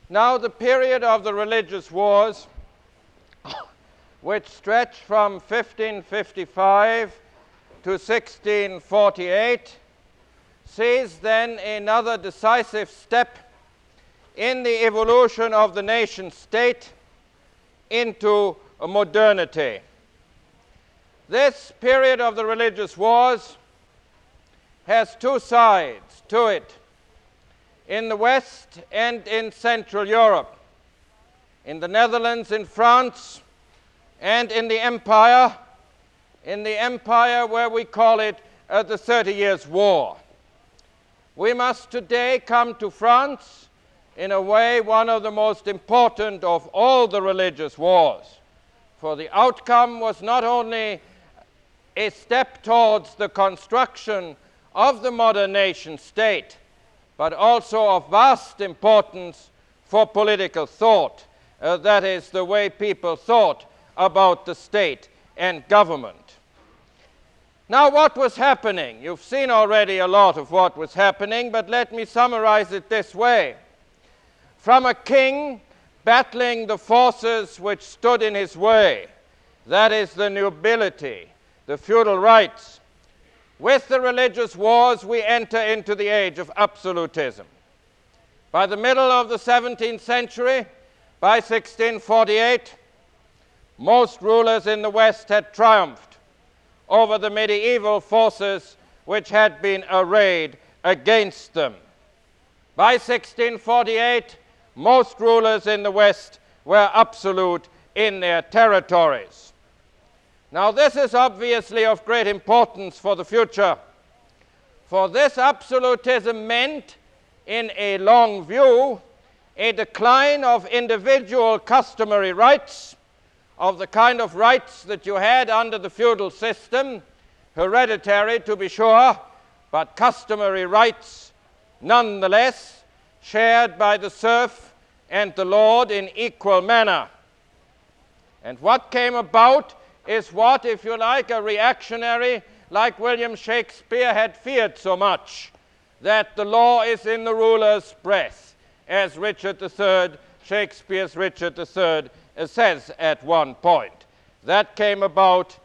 Now, the period of the religious wars, which stretched from 1555 to 1648, sees then another decisive step in the evolution of the nation-state into a modernity. This period of the religious wars has two sides to it, in the West and in Central Europe, in the Netherlands, in France, and in the Empire where we call it the 30 Years' War. We must today come to France, in a way, one of the most important of all the religious wars, for the outcome was not only a step towards the construction of the modern nation-state, but also of vast importance for political thought. That is, the way people thought about the state and government. Now, what was happening? You've seen already a lot of what was happening, but let me summarize it this way. From a king battling the forces which stood in his way, that is, the nobility, the feudal rights, with the religious wars, we enter into the age of absolutism. By the middle of the 17th century, by 1648, most rulers in the West had triumphed over the medieval forces which had been arrayed against them. By 1648, most rulers in the West were absolute in their territories. Now, this is obviously of great importance for the future, for this absolutism meant, in a long view, a decline of individual customary rights, of the kind of rights that you had under the feudal system, hereditary to be sure, but customary rights nonetheless, shared by the serf and the lord in equal manner. And what came about is what, if you like, a reactionary like William Shakespeare had feared so much, that the law is in the ruler's breath, as Richard III, Shakespeare's Richard III, says at one point. That came about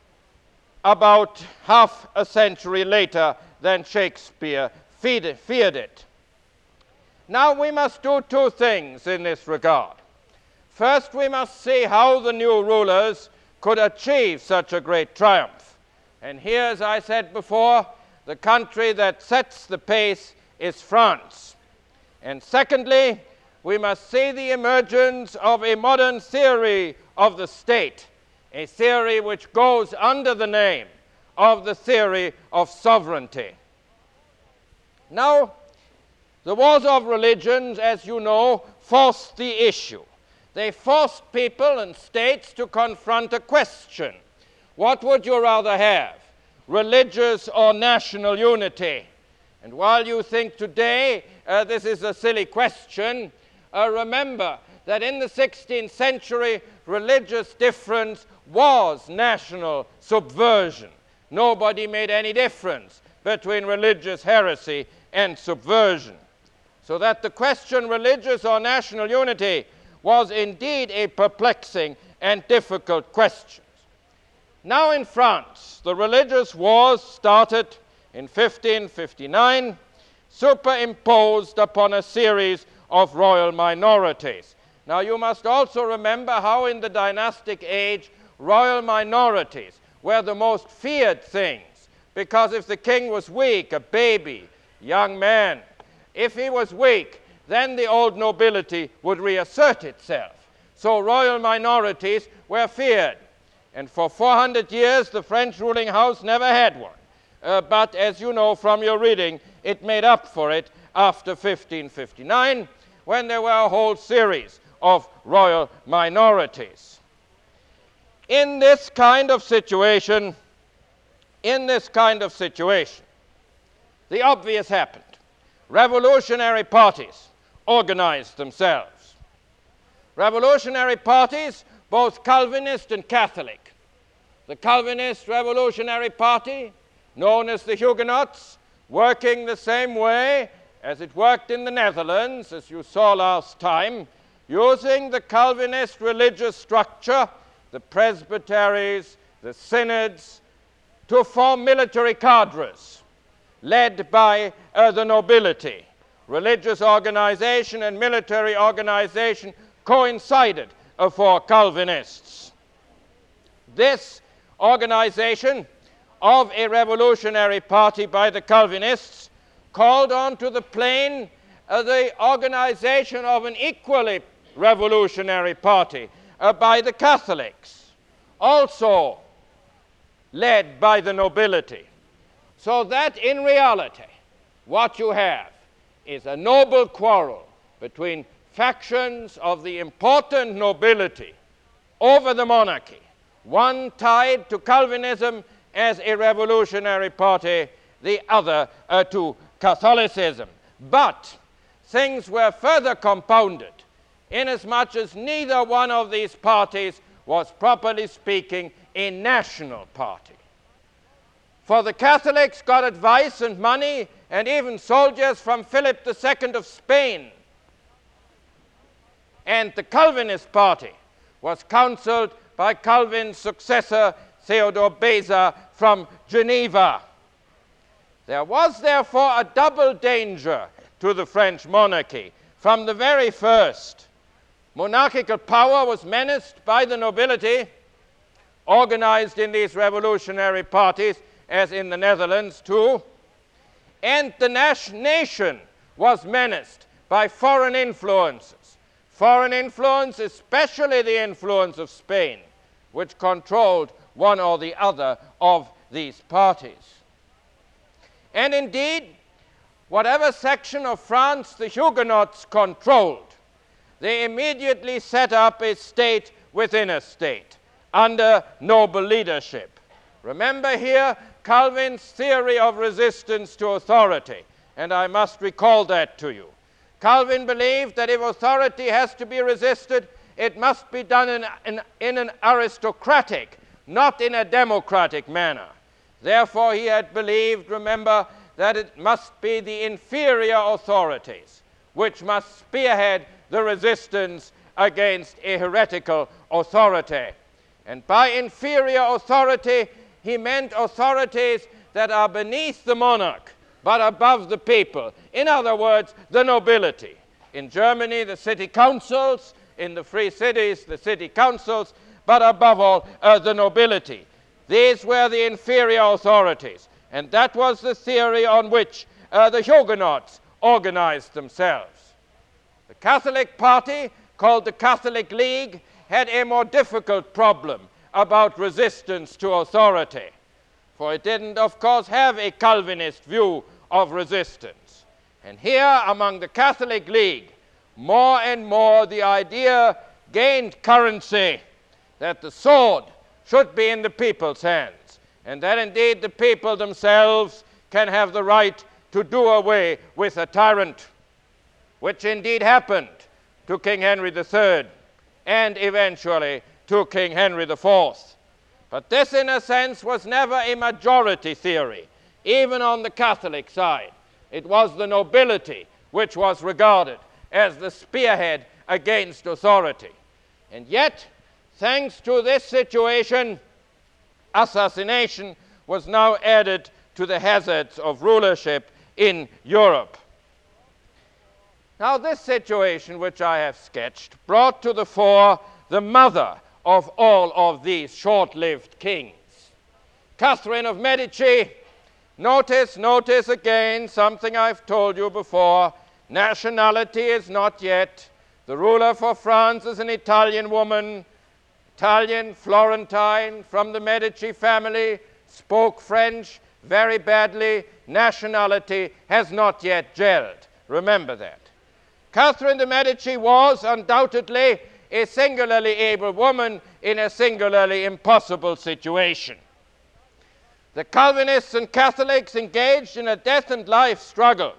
half a century later than Shakespeare feared it. Now, we must do two things in this regard. First, we must see how the new rulers could achieve such a great triumph. And here, as I said before, the country that sets the pace is France. And secondly, we must see the emergence of a modern theory of the state, a theory which goes under the name of the theory of sovereignty. Now, the wars of religions, as you know, forced the issue. They forced people and states to confront a question. What would you rather have, religious or national unity? And while you think today this is a silly question, remember that in the 16th century, religious difference was national subversion. Nobody made any difference between religious heresy and subversion. So that the question, religious or national unity, was indeed a perplexing and difficult question. Now in France, the religious wars started in 1559, superimposed upon a series of royal minorities. Now you must also remember how in the dynastic age, royal minorities were the most feared things, because if the king was weak, a baby, young man, if he was weak, then the old nobility would reassert itself. So royal minorities were feared. And for 400 years, the French ruling house never had one. But as you know from your reading, it made up for it after 1559, when there were a whole series of royal minorities. In this kind of situation, the obvious happened. Revolutionary parties organized themselves. Revolutionary parties, both Calvinist and Catholic. The Calvinist Revolutionary Party, known as the Huguenots, working the same way as it worked in the Netherlands, as you saw last time, using the Calvinist religious structure, the presbyteries, the synods, to form military cadres led by the nobility. Religious organization and military organization coincided for Calvinists. This organization of a revolutionary party by the Calvinists called onto the plane the organization of an equally revolutionary party by the Catholics, also led by the nobility. So that in reality, what you have is a noble quarrel between factions of the important nobility over the monarchy, one tied to Calvinism as a revolutionary party, the other to Catholicism. But things were further compounded, inasmuch as neither one of these parties was, properly speaking, a national party. For the Catholics got advice and money and even soldiers from Philip II of Spain. And the Calvinist party was counseled by Calvin's successor, Theodore Beza, from Geneva. There was therefore a double danger to the French monarchy. From the very first, monarchical power was menaced by the nobility, organized in these revolutionary parties, as in the Netherlands too, and the nation was menaced by foreign influences. Foreign influence, especially the influence of Spain, which controlled one or the other of these parties. And indeed, whatever section of France the Huguenots controlled, they immediately set up a state within a state, under noble leadership. Remember here Calvin's theory of resistance to authority, and I must recall that to you. Calvin believed that if authority has to be resisted, it must be done in an aristocratic, not in a democratic manner. Therefore, he had believed, remember, that it must be the inferior authorities which must spearhead the resistance against a heretical authority. And by inferior authority, he meant authorities that are beneath the monarch, but above the people. In other words, the nobility. In Germany, the city councils. In the free cities, the city councils. But above all, the nobility. These were the inferior authorities. And that was the theory on which the Huguenots organized themselves. The Catholic party, called the Catholic League, had a more difficult problem about resistance to authority. For it didn't, of course, have a Calvinist view of resistance. And here, among the Catholic League, more and more the idea gained currency that the sword should be in the people's hands, and that indeed the people themselves can have the right to do away with a tyrant, which indeed happened to King Henry III and eventually to King Henry IV. But this, in a sense, was never a majority theory, even on the Catholic side. It was the nobility which was regarded as the spearhead against authority. And yet, thanks to this situation, assassination was now added to the hazards of rulership in Europe. Now, this situation which I have sketched brought to the fore the mother of all of these short-lived kings. Catherine of Medici. Notice again something I've told you before. Nationality is not yet. The ruler for France is an Italian woman, Italian, Florentine, from the Medici family, spoke French very badly. Nationality has not yet gelled. Remember that. Catherine de' Medici was undoubtedly a singularly able woman in a singularly impossible situation. The Calvinists and Catholics engaged in a death and life struggle,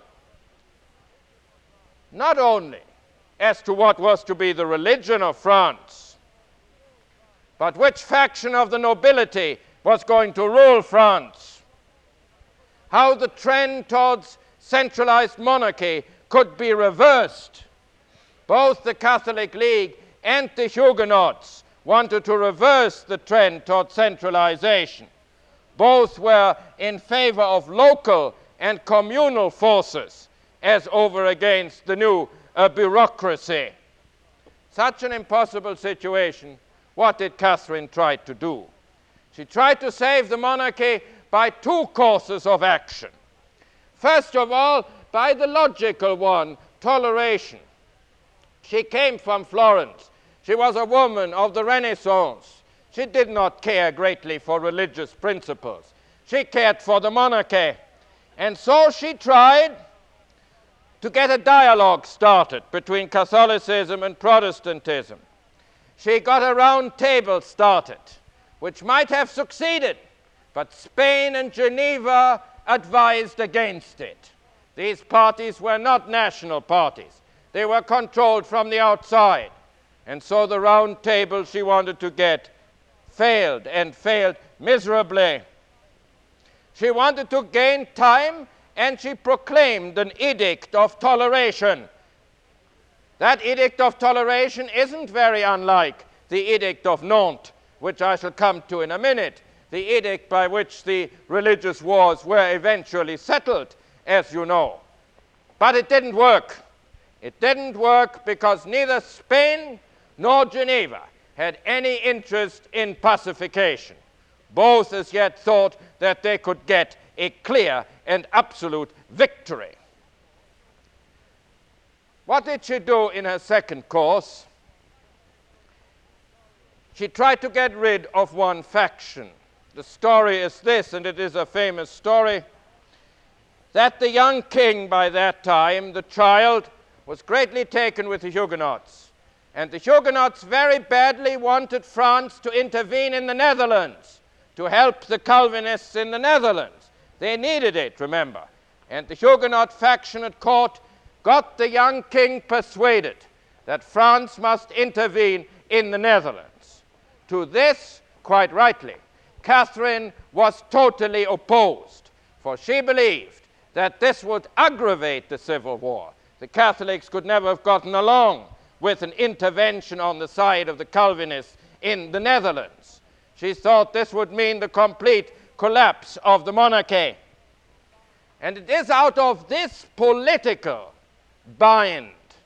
not only as to what was to be the religion of France, but which faction of the nobility was going to rule France, how the trend towards centralized monarchy could be reversed. Both the Catholic League and the Huguenots wanted to reverse the trend toward centralization. Both were in favor of local and communal forces as over against the new bureaucracy. Such an impossible situation, what did Catherine try to do? She tried to save the monarchy by two courses of action. First of all, by the logical one, toleration. She came from Florence. She was a woman of the Renaissance. She did not care greatly for religious principles. She cared for the monarchy. And so she tried to get a dialogue started between Catholicism and Protestantism. She got a round table started, which might have succeeded, but Spain and Geneva advised against it. These parties were not national parties. They were controlled from the outside. And so the round table she wanted to get failed, and failed miserably. She wanted to gain time, and she proclaimed an edict of toleration. That edict of toleration isn't very unlike the edict of Nantes, which I shall come to in a minute, the edict by which the religious wars were eventually settled, as you know. But it didn't work. It didn't work because neither Spain nor Geneva had any interest in pacification. Both as yet thought that they could get a clear and absolute victory. What did she do in her second course? She tried to get rid of one faction. The story is this, and it is a famous story, that the young king by that time, the child, was greatly taken with the Huguenots. And the Huguenots very badly wanted France to intervene in the Netherlands, to help the Calvinists in the Netherlands. They needed it, remember. And the Huguenot faction at court got the young king persuaded that France must intervene in the Netherlands. To this, quite rightly, Catherine was totally opposed, for she believed that this would aggravate the civil war. The Catholics could never have gotten along with an intervention on the side of the Calvinists in the Netherlands. She thought this would mean the complete collapse of the monarchy. And it is out of this political bind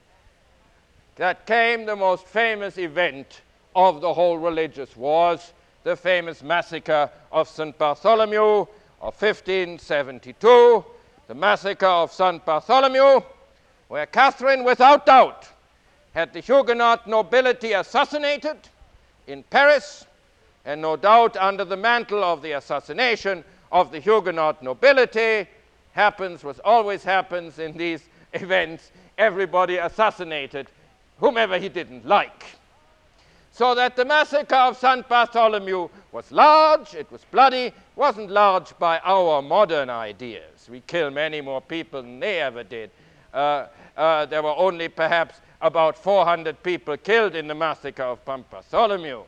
that came the most famous event of the whole religious wars, the famous massacre of St. Bartholomew of 1572, the massacre of St. Bartholomew, where Catherine, without doubt, had the Huguenot nobility assassinated in Paris, and no doubt under the mantle of the assassination of the Huguenot nobility happens what always happens in these events, everybody assassinated whomever he didn't like. So that the massacre of St. Bartholomew was large, it was bloody, wasn't large by our modern ideas. We kill many more people than they ever did. There were only perhaps about 400 people killed in the massacre of St. Bartholomew.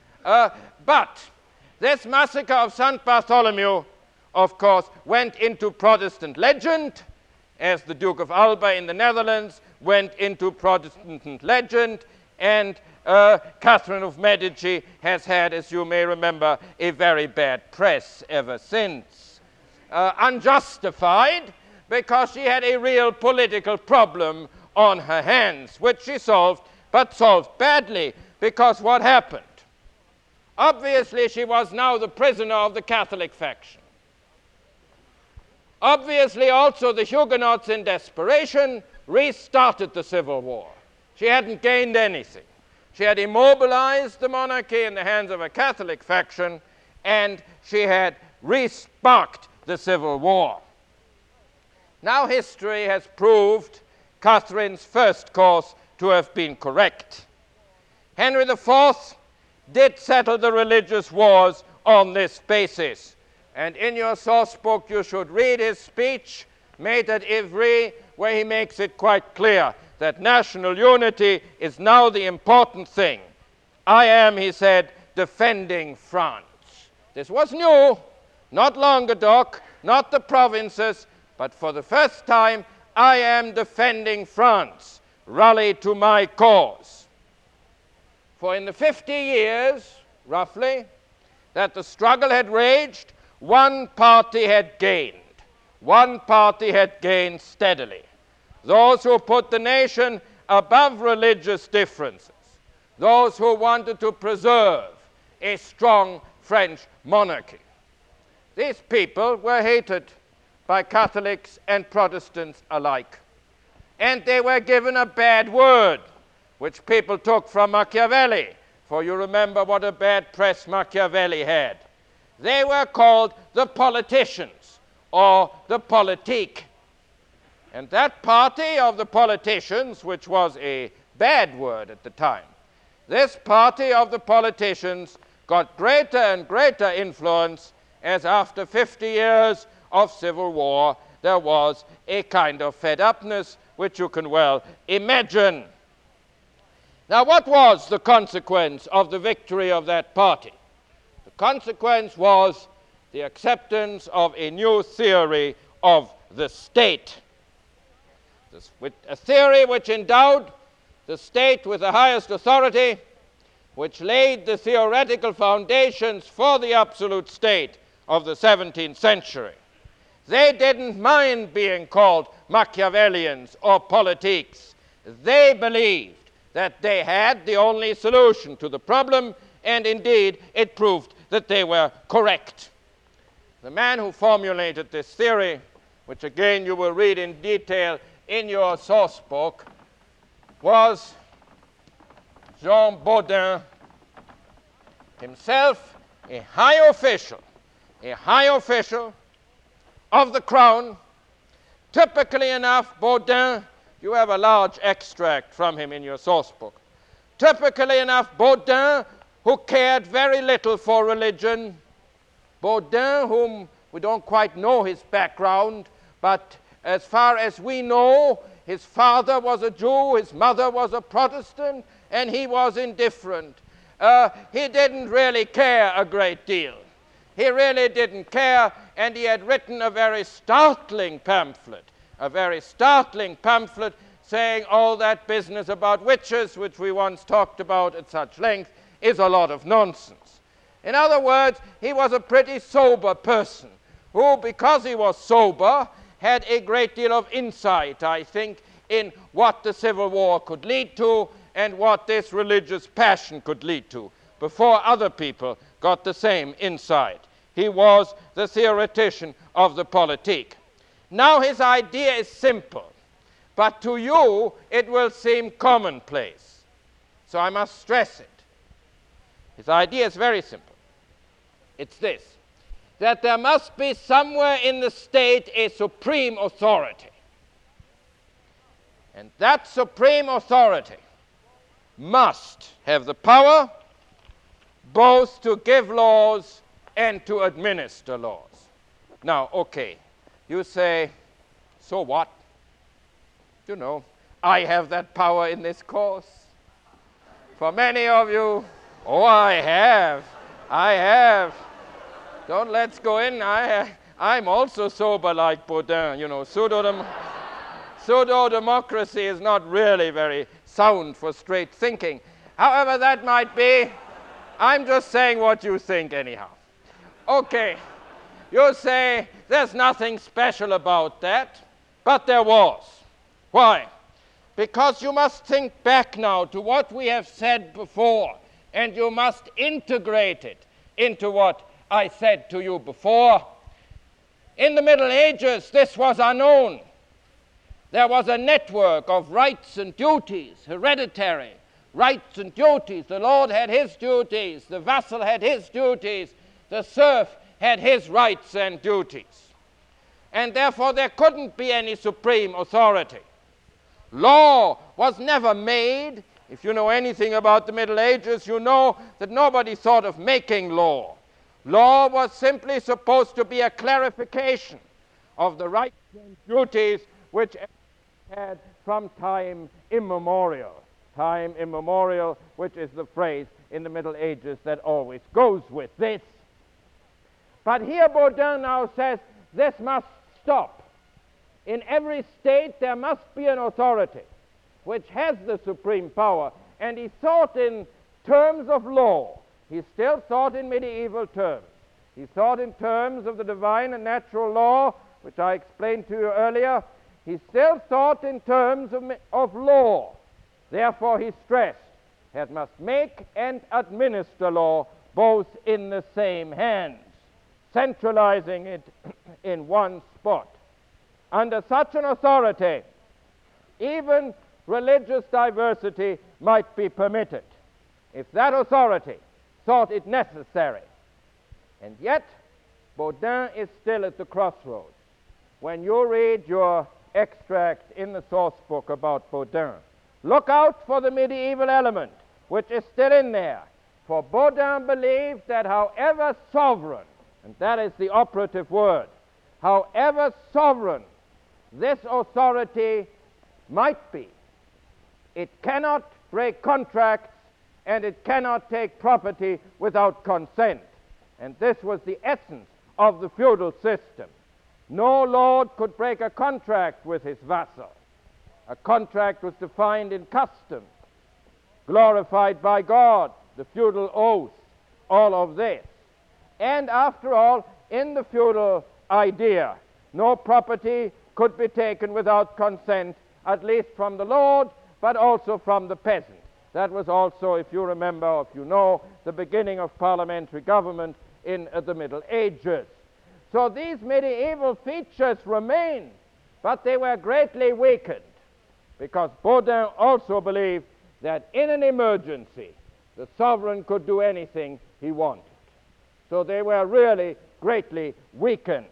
But this massacre of St. Bartholomew, of course, went into Protestant legend, as the Duke of Alba in the Netherlands went into Protestant legend, and Catherine of Medici has had, as you may remember, a very bad press ever since. Unjustified, because she had a real political problem on her hands, which she solved, but solved badly, because what happened? Obviously, she was now the prisoner of the Catholic faction. Obviously, also, the Huguenots, in desperation, restarted the civil war. She hadn't gained anything. She had immobilized the monarchy in the hands of a Catholic faction, and she had re-sparked the civil war. Now history has proved Catherine's first course to have been correct. Henry IV did settle the religious wars on this basis. And in your source book you should read his speech made at Ivry, where he makes it quite clear that national unity is now the important thing. I am, he said, defending France. This was new, not Languedoc, not the provinces, but for the first time I am defending France. Rally to my cause. For in the 50 years, roughly, that the struggle had raged, one party had gained. One party had gained steadily. Those who put the nation above religious differences. Those who wanted to preserve a strong French monarchy. These people were hated by Catholics and Protestants alike. And they were given a bad word, which people took from Machiavelli, for you remember what a bad press Machiavelli had. They were called the politicians, or the politique. And that party of the politicians, which was a bad word at the time, this party of the politicians got greater and greater influence as after 50 years of civil war, there was a kind of fed-upness which you can well imagine. Now, what was the consequence of the victory of that party? The consequence was the acceptance of a new theory of the state. A theory which endowed the state with the highest authority, which laid the theoretical foundations for the absolute state of the 17th century. They didn't mind being called Machiavellians or politiques. They believed that they had the only solution to the problem, and indeed it proved that they were correct. The man who formulated this theory, which again you will read in detail in your source book, was Jean Bodin, himself a high official of the crown. Typically enough, Bodin, you have a large extract from him in your source book. Typically enough, Bodin, who cared very little for religion, Bodin, whom we don't quite know his background, but as far as we know, his father was a Jew, his mother was a Protestant, and he was indifferent. He didn't really care a great deal. He really didn't care, and he had written a very startling pamphlet saying all that business about witches, which we once talked about at such length, is a lot of nonsense. In other words, he was a pretty sober person who, because he was sober, had a great deal of insight, I think, in what the Civil War could lead to and what this religious passion could lead to, before other people got the same insight. He was the theoretician of the politique. Now his idea is simple, but to you it will seem commonplace. So I must stress it. His idea is very simple. It's this: that there must be somewhere in the state a supreme authority. And that supreme authority must have the power both to give laws and to administer laws. Now, okay, you say, so what? You know, I have that power in this course. For many of you, oh, I have. Don't let's go in. I'm also sober like Bodin. You know, pseudo-democracy is not really very sound for straight thinking. However that might be, I'm just saying what you think anyhow. Okay, you say there's nothing special about that, but there was. Why? Because you must think back now to what we have said before, and you must integrate it into what I said to you before. In the Middle Ages, this was unknown. There was a network of rights and duties, hereditary rights and duties. The lord had his duties, the vassal had his duties, the serf had his rights and duties. And therefore there couldn't be any supreme authority. Law was never made. If you know anything about the Middle Ages, you know that nobody thought of making law. Law was simply supposed to be a clarification of the rights and duties which had from time immemorial. Time immemorial, which is the phrase in the Middle Ages that always goes with this. But here Bodin now says this must stop. In every state there must be an authority which has the supreme power, and he thought in terms of law. He still thought in medieval terms. He thought in terms of the divine and natural law, which I explained to you earlier. He still thought in terms of law. Therefore, he stressed, it must make and administer law both in the same hands, centralizing it in one spot. Under such an authority, even religious diversity might be permitted, if that authority thought it necessary. And yet, Baudin is still at the crossroads. When you read your extract in the source book about Baudin, look out for the medieval element, which is still in there. For Baudin believed that however sovereign, and that is the operative word, however sovereign this authority might be, it cannot break contracts and it cannot take property without consent. And this was the essence of the feudal system. No lord could break a contract with his vassal. A contract was defined in custom, glorified by God, the feudal oath, all of this. And after all, in the feudal idea, no property could be taken without consent, at least from the lord, but also from the peasant. That was also, if you remember, or if you know, the beginning of parliamentary government in the Middle Ages. So these medieval features remained, but they were greatly weakened, because Baudin also believed that in an emergency, the sovereign could do anything he wanted. So they were really greatly weakened.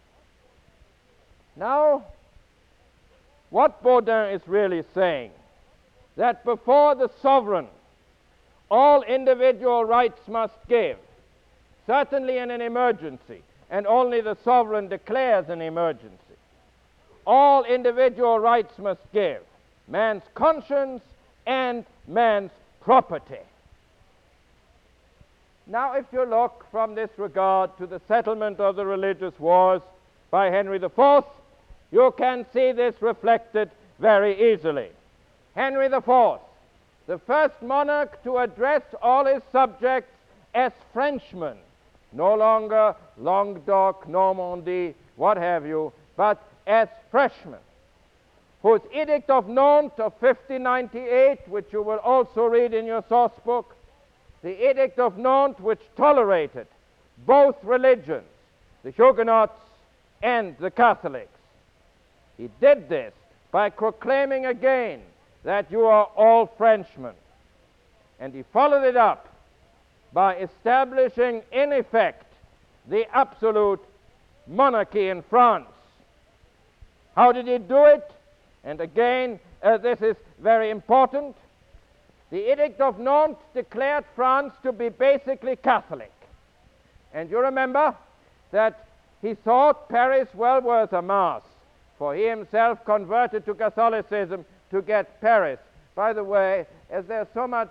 Now, what Baudin is really saying, that before the sovereign, all individual rights must give, certainly in an emergency, and only the sovereign declares an emergency. All individual rights must give, man's conscience and man's property. Now, if you look from this regard to the settlement of the religious wars by Henry IV, you can see this reflected very easily. Henry IV, the first monarch to address all his subjects as Frenchmen, no longer Languedoc, Normandy, what have you, but as freshmen, whose Edict of Nantes of 1598, which you will also read in your source book, the Edict of Nantes which tolerated both religions, the Huguenots and the Catholics. He did this by proclaiming again that you are all Frenchmen. And he followed it up by establishing, in effect, the absolute monarchy in France. How did he do it? And again, this is very important. The Edict of Nantes declared France to be basically Catholic. And you remember that he thought Paris well worth a mass, for he himself converted to Catholicism to get Paris. By the way, as there's so much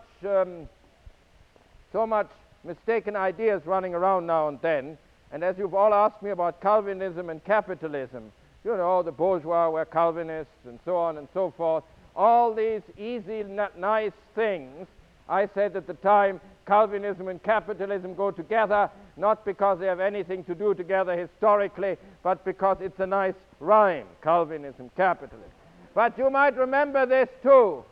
mistaken ideas running around now and then, and as you've all asked me about Calvinism and capitalism, you know, the bourgeois were Calvinists and so on and so forth, all these easy, nice things, I said at the time, Calvinism and capitalism go together, not because they have anything to do together historically, but because it's a nice rhyme, Calvinism, capitalism. But you might remember this too.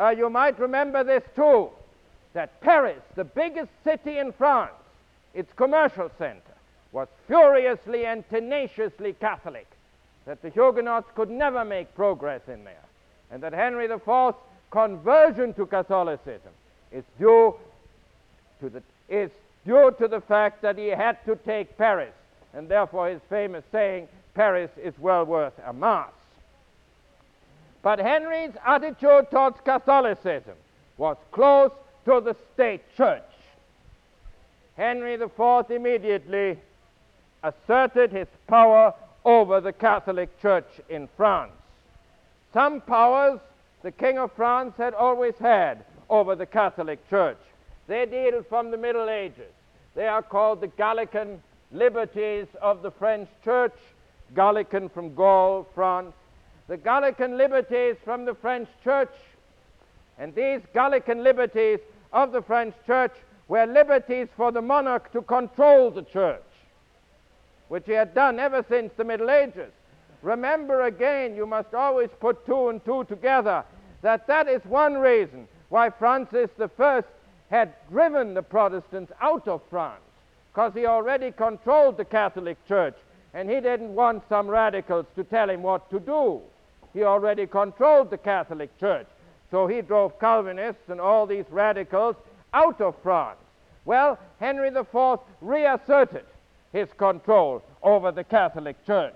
That Paris, the biggest city in France, its commercial center, was furiously and tenaciously Catholic, that the Huguenots could never make progress in there, and that Henry IV's conversion to Catholicism is due to the fact that he had to take Paris, and therefore his famous saying, Paris is well worth a mass. But Henry's attitude towards Catholicism was close to the state church. Henry IV immediately asserted his power over the Catholic Church in France. Some powers the King of France had always had over the Catholic Church. They dated from the Middle Ages. They are called the Gallican liberties of the French Church, Gallican from Gaul, France, the Gallican liberties from the French church. And these Gallican liberties of the French church were liberties for the monarch to control the church, which he had done ever since the Middle Ages. Remember again, you must always put two and two together, that is one reason why Francis I had driven the Protestants out of France, because he already controlled the Catholic Church, and he didn't want some radicals to tell him what to do. He already controlled the Catholic Church, so he drove Calvinists and all these radicals out of France. Well, Henry IV reasserted his control over the Catholic Church.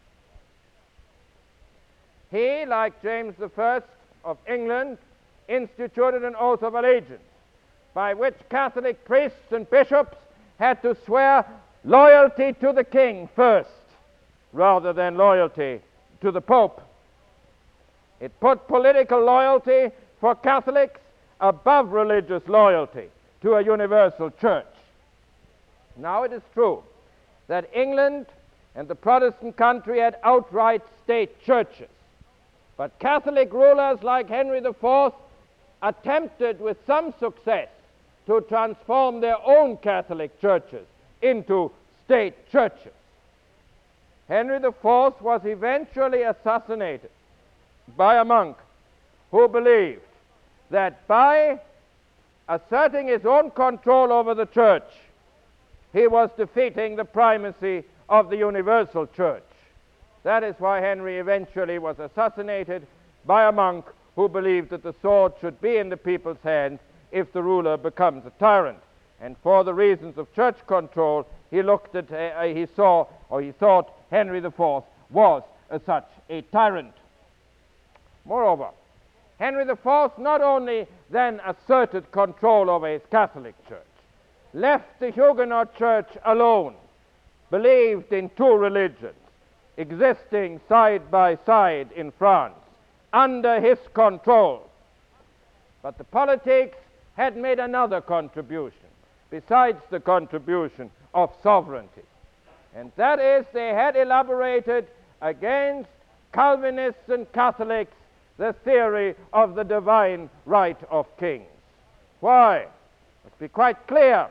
He, like James I of England, instituted an oath of allegiance by which Catholic priests and bishops had to swear loyalty to the king first, rather than loyalty to the Pope. It put political loyalty for Catholics above religious loyalty to a universal church. Now it is true that England and the Protestant country had outright state churches, but Catholic rulers like Henry IV attempted with some success to transform their own Catholic churches into state churches. Henry IV was eventually assassinated by a monk who believed that by asserting his own control over the church, he was defeating the primacy of the universal church. That is why Henry eventually was assassinated by a monk who believed that the sword should be in the people's hands if the ruler becomes a tyrant. And for the reasons of church control, he thought Henry IV was such a tyrant. Moreover, Henry IV not only then asserted control over his Catholic Church, left the Huguenot Church alone, believed in two religions existing side by side in France under his control. But the politics had made another contribution besides the contribution of sovereignty, and that is they had elaborated against Calvinists and Catholics the theory of the divine right of kings. Why? Let's be quite clear.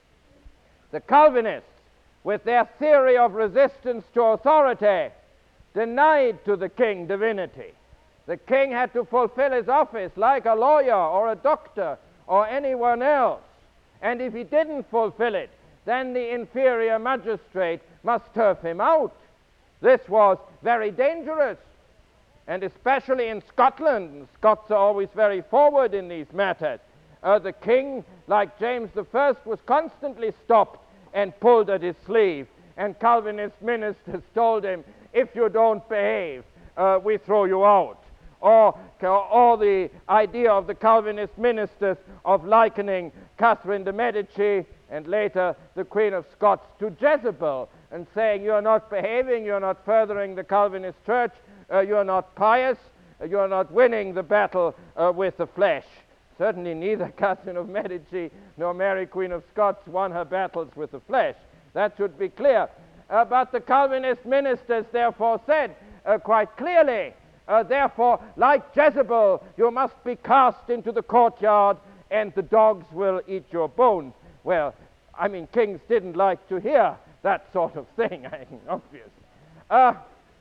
The Calvinists, with their theory of resistance to authority, denied to the king divinity. The king had to fulfill his office like a lawyer or a doctor or anyone else. And if he didn't fulfill it, then the inferior magistrate must turf him out. This was very dangerous. And especially in Scotland, Scots are always very forward in these matters. The king, like James I, was constantly stopped and pulled at his sleeve. And Calvinist ministers told him, if you don't behave, we throw you out. Or the idea of the Calvinist ministers of likening Catherine de' Medici and later the Queen of Scots to Jezebel and saying, you're not behaving, you're not furthering the Calvinist church, you're not pious, you're not winning the battle with the flesh. Certainly neither Catherine of Medici nor Mary Queen of Scots won her battles with the flesh. That should be clear. But the Calvinist ministers therefore said quite clearly, therefore, like Jezebel, you must be cast into the courtyard and the dogs will eat your bones. Well, I mean, kings didn't like to hear that sort of thing, I think, obvious.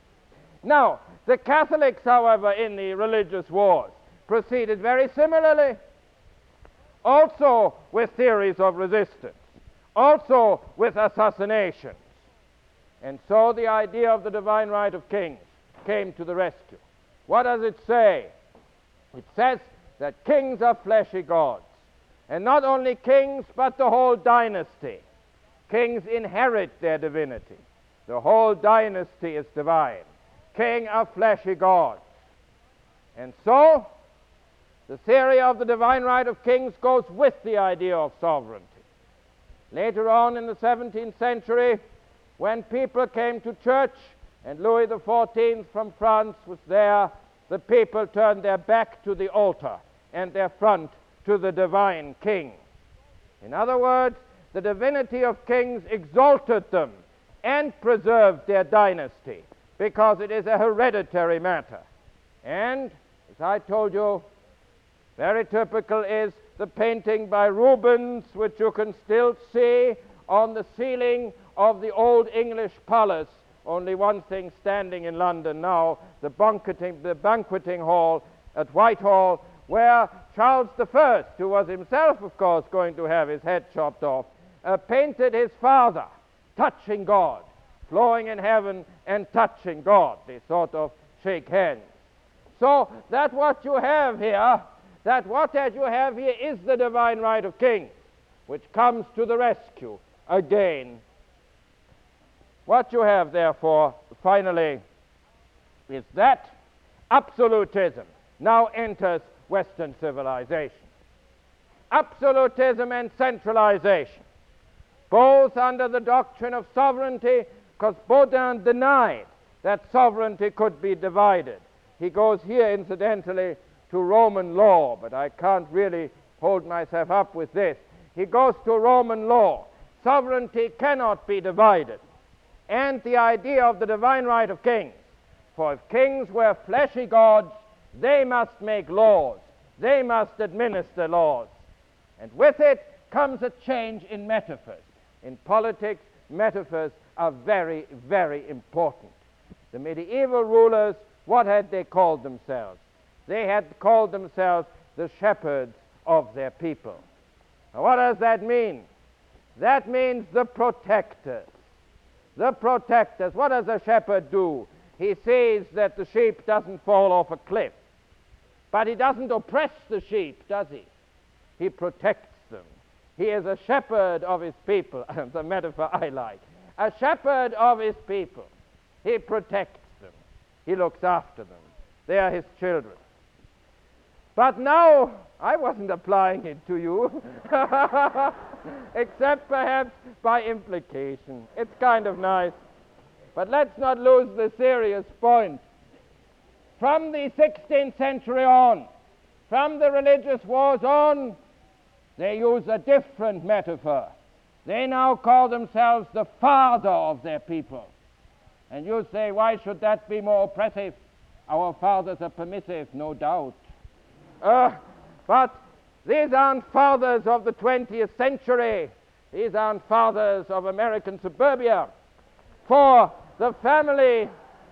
Now, the Catholics, however, in the religious wars proceeded very similarly, also with theories of resistance, also with assassinations. And so the idea of the divine right of kings came to the rescue. What does it say? It says that kings are fleshy gods. And not only kings, but the whole dynasty. Kings inherit their divinity. The whole dynasty is divine. Kings are fleshy gods. And so, the theory of the divine right of kings goes with the idea of sovereignty. Later on in the 17th century, when people came to church, and Louis XIV from France was there, the people turned their back to the altar and their front to the divine king. In other words, the divinity of kings exalted them and preserved their dynasty. because it is a hereditary matter. And, as I told you, very typical is the painting by Rubens, which you can still see on the ceiling of the Old English Palace. Only one thing standing in London now, the banqueting hall at Whitehall, where Charles I, who was himself, of course, going to have his head chopped off, painted his father touching God, flowing in heaven and touching God. They sort of shake hands. So that what you have here, is the divine right of kings, which comes to the rescue again. What you have, therefore, finally, is that absolutism now enters Western civilization. Absolutism and centralization, both under the doctrine of sovereignty, because Baudin denied that sovereignty could be divided. He goes here, incidentally, to Roman law, but I can't really hold myself up with this. He goes to Roman law. Sovereignty cannot be divided. And the idea of the divine right of kings. For if kings were fleshy gods, they must make laws. They must administer laws. And with it comes a change in metaphors. In politics, metaphors are very, very important. The medieval rulers, what had they called themselves? They had called themselves the shepherds of their people. Now, what does that mean? That means the protectors. The protectors. What does a shepherd do? He sees that the sheep doesn't fall off a cliff. But he doesn't oppress the sheep, does he? He protects them. He is a shepherd of his people. The metaphor I like. A shepherd of his people. He protects them. He looks after them. They are his children. But now, I wasn't applying it to you, except perhaps by implication. It's kind of nice. But let's not lose the serious point. From the 16th century on, from the religious wars on, they use a different metaphor. They now call themselves the father of their people. And you say, why should that be more oppressive? Our fathers are permissive, no doubt. But these aren't fathers of the 20th century. These aren't fathers of American suburbia. For the family,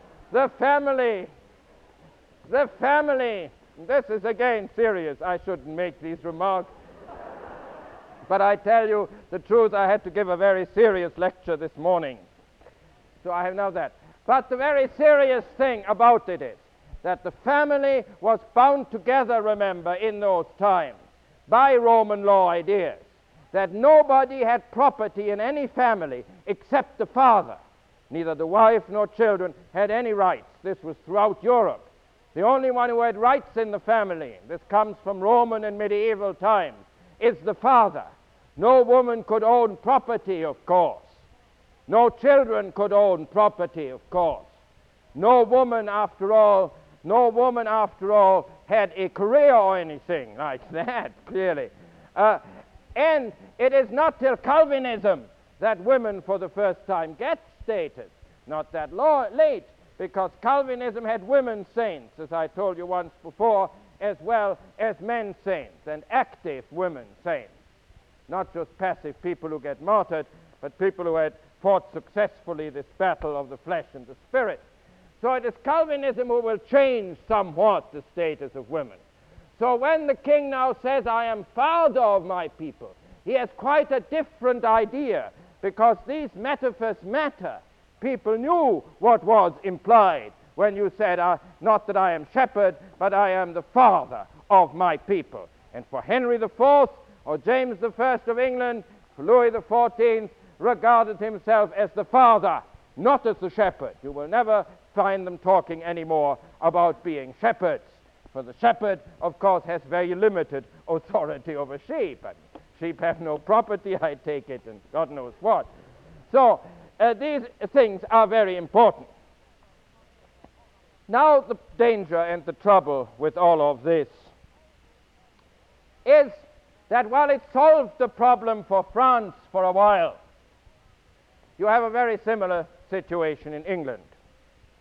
this is again serious. I shouldn't make these remarks. But I tell you the truth, I had to give a very serious lecture this morning. So I have now that. But the very serious thing about it is that the family was bound together, remember, in those times, by Roman law ideas, that nobody had property in any family except the father. Neither the wife nor children had any rights. This was throughout Europe. The only one who had rights in the family, this comes from Roman and medieval times, is the father. No woman could own property, of course. No children could own property, of course. No woman, after all, had a career or anything like that, clearly. And it is not till Calvinism that women for the first time get status. Not that late, because Calvinism had women saints, as I told you once before, as well as men saints, and active women saints. Not just passive people who get martyred, but people who had fought successfully this battle of the flesh and the spirit. So it is Calvinism who will change somewhat the status of women. So when the king now says, I am father of my people, he has quite a different idea, because these metaphors matter. People knew what was implied when you said, not that I am shepherd, but I am the father of my people. And for Henry IV or James I of England, Louis XIV regarded himself as the father, not as the shepherd. You will never find them talking anymore about being shepherds. For the shepherd, of course, has very limited authority over sheep. And sheep have no property, I take it, and God knows what. So these things are very important. Now the danger and the trouble with all of this is that while it solved the problem for France for a while, you have a very similar situation in England.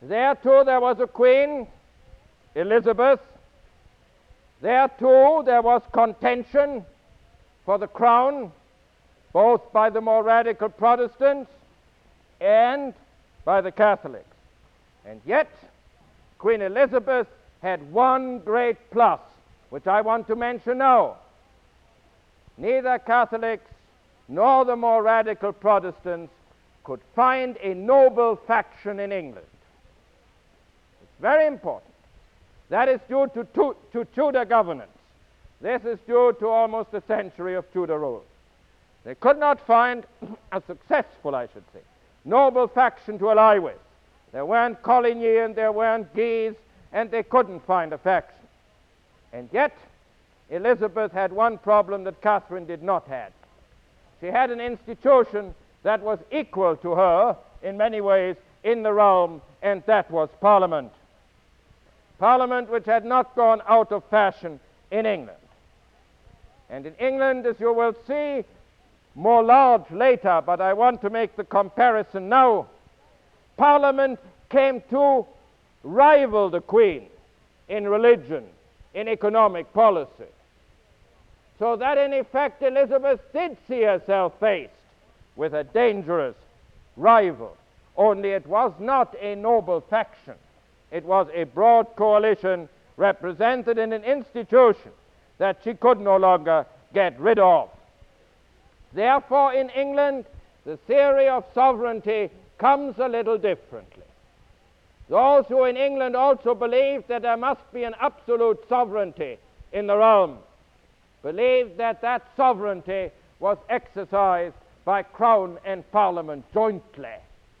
There too there was a queen, Elizabeth. There too there was contention for the crown, both by the more radical Protestants and by the Catholics. And yet, Queen Elizabeth had one great plus, which I want to mention now. Neither Catholics nor the more radical Protestants could find a noble faction in England. It's very important. That is due to Tudor governance. This is due to almost a century of Tudor rule. They could not find a successful, I should say, noble faction to ally with. There weren't Coligny and there weren't Guise, and they couldn't find a faction. And yet, Elizabeth had one problem that Catherine did not have. She had an institution that was equal to her in many ways in the realm, and that was Parliament. Parliament which had not gone out of fashion in England. And in England, as you will see, more large later, but I want to make the comparison now, Parliament came to rival the Queen in religion, in economic policy. So that in effect Elizabeth did see herself faced with a dangerous rival, only it was not a noble faction. It was a broad coalition represented in an institution that she could no longer get rid of. Therefore, in England, the theory of sovereignty comes a little differently. Those who in England also believed that there must be an absolute sovereignty in the realm believed that that sovereignty was exercised by Crown and Parliament jointly.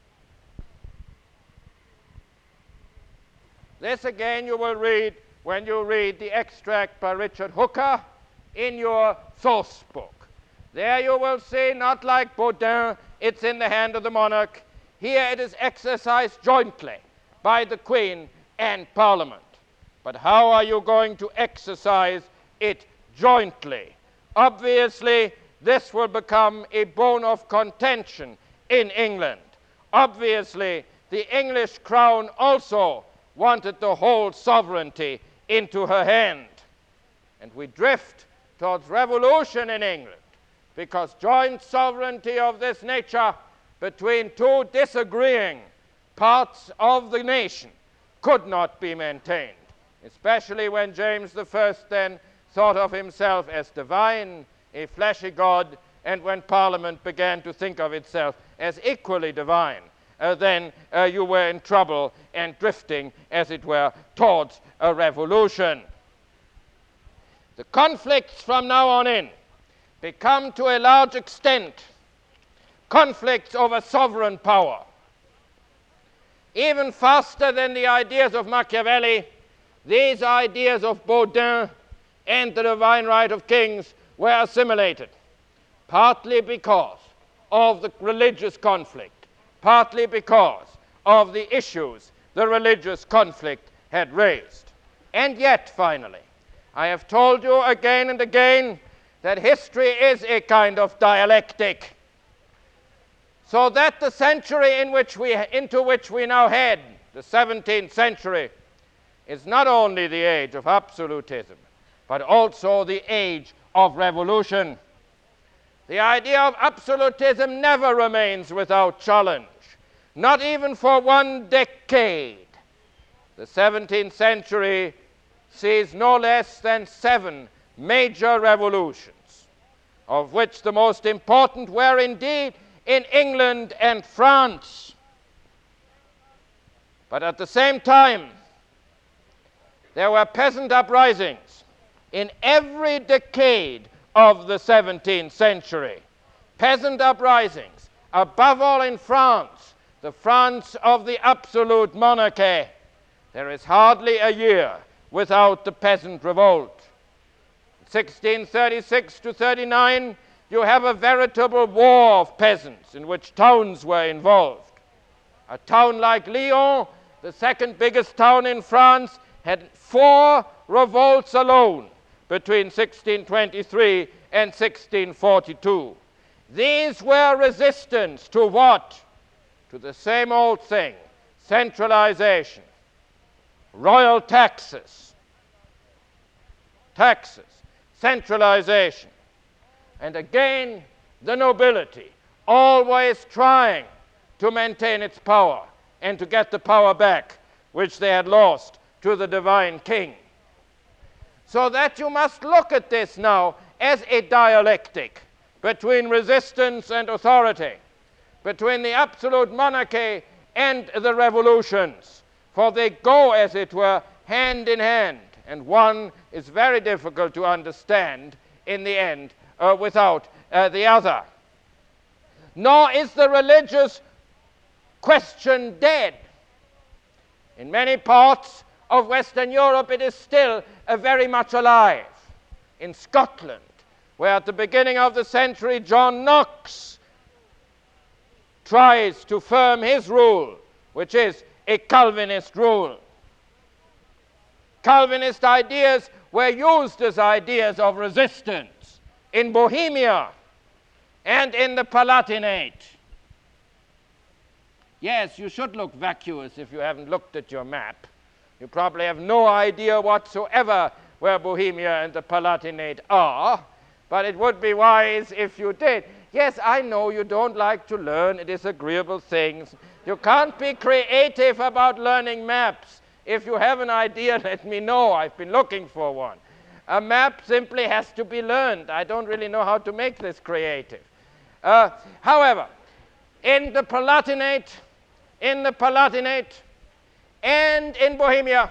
This again you will read when you read the extract by Richard Hooker in your source book. There you will see, not like Baudin, it's in the hand of the monarch. Here it is exercised jointly by the Queen and Parliament. But how are you going to exercise it jointly? Obviously, this will become a bone of contention in England. Obviously, the English crown also wanted to hold sovereignty into her hand. And we drift towards revolution in England because joint sovereignty of this nature between two disagreeing parts of the nation could not be maintained, especially when James I then thought of himself as divine, a fleshy God, and when Parliament began to think of itself as equally divine. Then you were in trouble and drifting, as it were, towards a revolution. The conflicts from now on in become to a large extent conflicts over sovereign power. Even faster than the ideas of Machiavelli, these ideas of Baudin and the divine right of kings were assimilated, partly because of the religious conflict, partly because of the issues the religious conflict had raised. And yet, finally, I have told you again and again that history is a kind of dialectic. So that the century into which we now head, the 17th century, is not only the age of absolutism, but also the age of revolution. The idea of absolutism never remains without challenge, not even for one decade. The 17th century sees no less than 7 major revolutions, of which the most important were indeed in England and France. But at the same time, there were peasant uprisings in every decade of the 17th century. Peasant uprisings, above all in France, the France of the absolute monarchy. There is hardly a year without the peasant revolt. 1636 to 39, you have a veritable war of peasants in which towns were involved. A town like Lyon, the second biggest town in France, had 4 revolts alone between 1623 and 1642. These were resistance to what? To the same old thing, centralization, royal taxes, centralization, and again the nobility, always trying to maintain its power and to get the power back which they had lost to the divine king. So that you must look at this now as a dialectic between resistance and authority, between the absolute monarchy and the revolutions, for they go, as it were, hand in hand, and one is very difficult to understand in the end without the other. Nor is the religious question dead. In many parts of Western Europe it is still very much alive. In Scotland, where at the beginning of the century John Knox tries to firm his rule, which is a Calvinist rule. Calvinist ideas were used as ideas of resistance in Bohemia and in the Palatinate. Yes, you should look vacuous if you haven't looked at your map. You probably have no idea whatsoever where Bohemia and the Palatinate are, but it would be wise if you did. Yes, I know you don't like to learn disagreeable things. You can't be creative about learning maps. If you have an idea, let me know. I've been looking for one. A map simply has to be learned. I don't really know how to make this creative. However, in the Palatinate, and in Bohemia,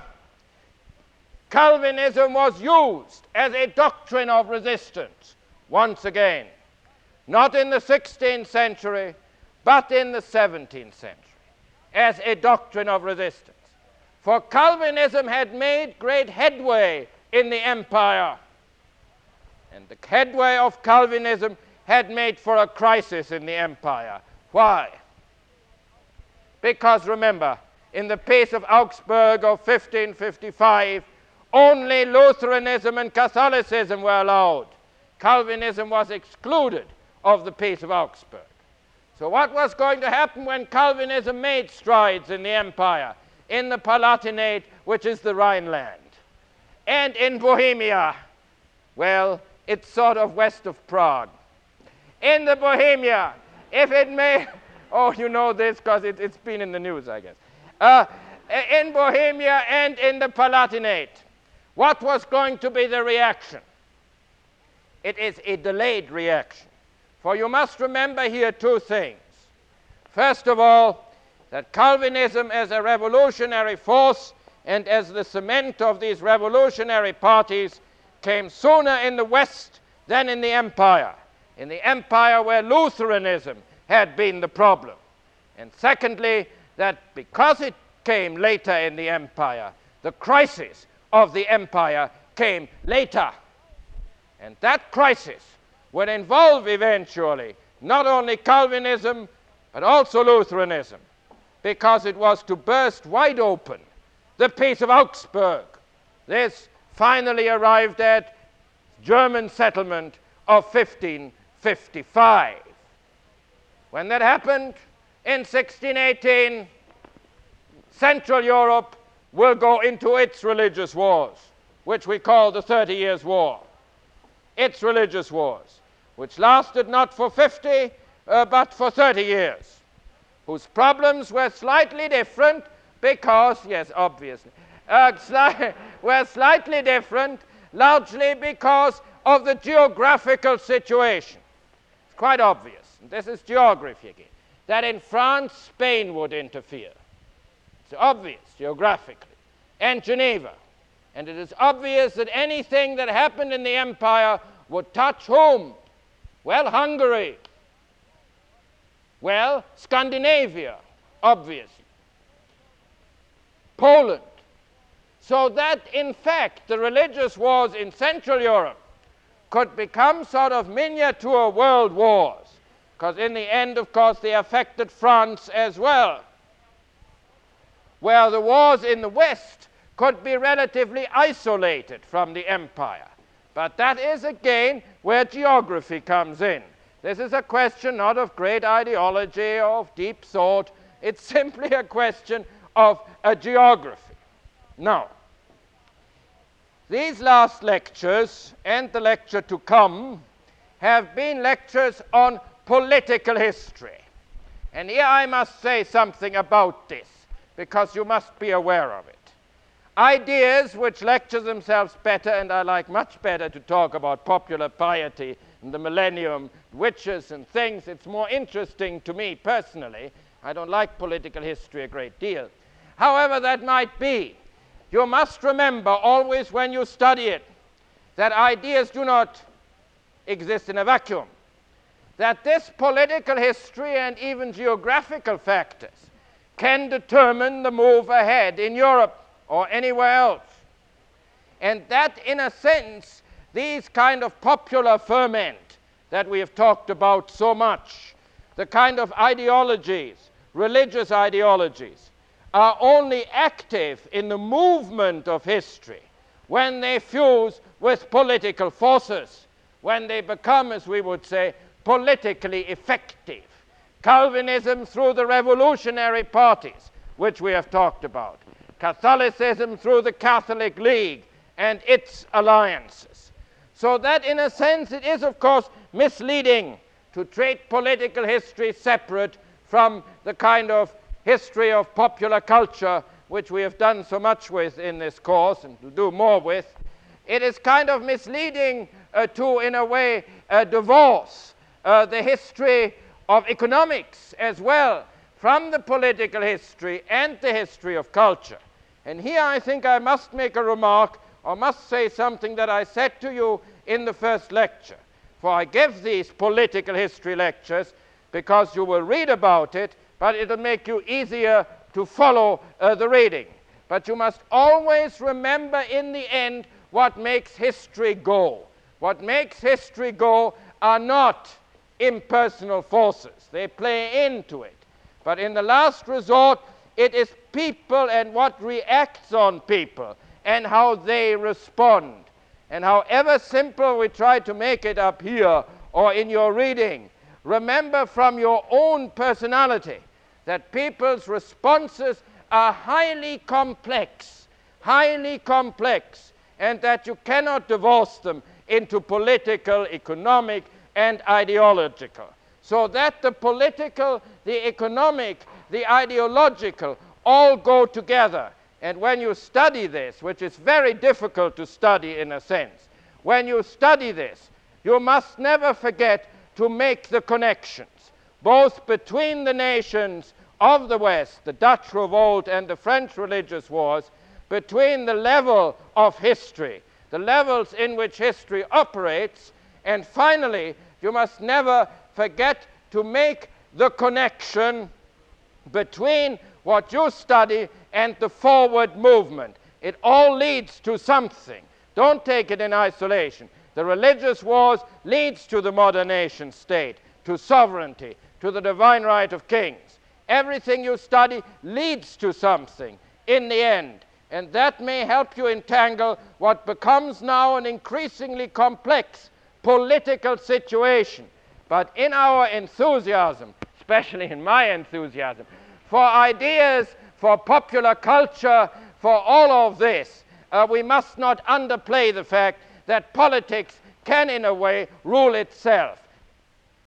Calvinism was used as a doctrine of resistance, once again, not in the 16th century, but in the 17th century, as a doctrine of resistance. For Calvinism had made great headway in the empire, and the headway of Calvinism had made for a crisis in the empire. Why? Because remember, in the Peace of Augsburg of 1555, only Lutheranism and Catholicism were allowed. Calvinism was excluded of the Peace of Augsburg. So what was going to happen when Calvinism made strides in the empire? In the Palatinate, which is the Rhineland, and in Bohemia, well, it's sort of west of Prague. In the Bohemia, if it may, oh, you know this because it's been in the news, I guess. In Bohemia and in the Palatinate, what was going to be the reaction? It is a delayed reaction. For you must remember here two things. First of all, that Calvinism as a revolutionary force and as the cement of these revolutionary parties came sooner in the West than in the empire where Lutheranism had been the problem. And secondly, that because it came later in the empire, the crisis of the empire came later. And that crisis would involve eventually not only Calvinism, but also Lutheranism, because it was to burst wide open the Peace of Augsburg. This finally arrived at German settlement of 1555. When that happened, in 1618, Central Europe will go into its religious wars, which we call the 30 Years' War. Its religious wars, which lasted not for 50, but for 30 years, whose problems were slightly different because, yes, obviously, were slightly different, largely because of the geographical situation. It's quite obvious, and this is geography again, that in France, Spain would interfere. It's obvious geographically, and Geneva. And it is obvious that anything that happened in the empire would touch whom? Well, Hungary. Well, Scandinavia, obviously. Poland. So that, in fact, the religious wars in Central Europe could become sort of miniature world wars, because in the end, of course, they affected France as well, where the wars in the West could be relatively isolated from the empire. But that is, again, where geography comes in. This is a question not of great ideology or of deep thought. It's simply a question of geography. Now, these last lectures and the lecture to come have been lectures on political history. And here I must say something about this, because you must be aware of it. Ideas which lecture themselves better, and I like much better to talk about popular piety and the millennium, witches and things. It's more interesting to me personally. I don't like political history a great deal. However that might be, you must remember always when you study it that ideas do not exist in a vacuum. That this political history and even geographical factors can determine the move ahead in Europe or anywhere else. And that, in a sense, these kind of popular ferment that we have talked about so much, the kind of ideologies, religious ideologies, are only active in the movement of history when they fuse with political forces, when they become, as we would say, politically effective. Calvinism through the revolutionary parties, which we have talked about. Catholicism through the Catholic League and its alliances. So that, in a sense, it is, of course, misleading to treat political history separate from the kind of history of popular culture, which we have done so much with in this course and will do more with. It is kind of misleading to, in a way, divorce the history of economics as well from the political history and the history of culture. And here I think I must make a remark, or must say something that I said to you in the first lecture. For I give these political history lectures because you will read about it, but it will make you easier to follow the reading. But you must always remember in the end what makes history go. What makes history go are not impersonal forces. They play into it. But in the last resort, it is people and what reacts on people and how they respond. And however simple we try to make it up here or in your reading, remember from your own personality that people's responses are highly complex, and that you cannot divorce them into political, economic, and ideological. So that the political, the economic, the ideological all go together. And when you study this, which is very difficult to study in a sense, when you study this, you must never forget to make the connections, both between the nations of the West, the Dutch Revolt and the French religious wars, between the level of history, the levels in which history operates, and finally, you must never forget to make the connection between what you study and the forward movement. It all leads to something. Don't take it in isolation. The religious wars leads to the modern nation state, to sovereignty, to the divine right of kings. Everything you study leads to something in the end. And that may help you entangle what becomes now an increasingly complex political situation. But in our enthusiasm, especially in my enthusiasm, for ideas, for popular culture, for all of this, we must not underplay the fact that politics can, in a way, rule itself.